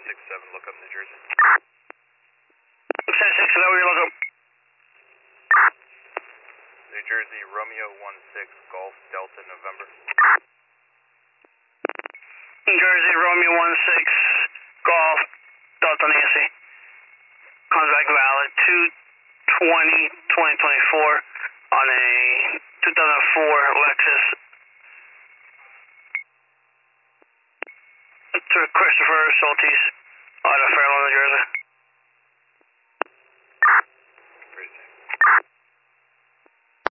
lookup, New Jersey. 10-6, is that where you're looking? New Jersey, Romeo 16, Golf, Delta, November. New Jersey, Romeo 16, Golf, Delta, Nancy. Comes back valid 2/20/2024 on a 2004 Lexus. To Christopher Soltis.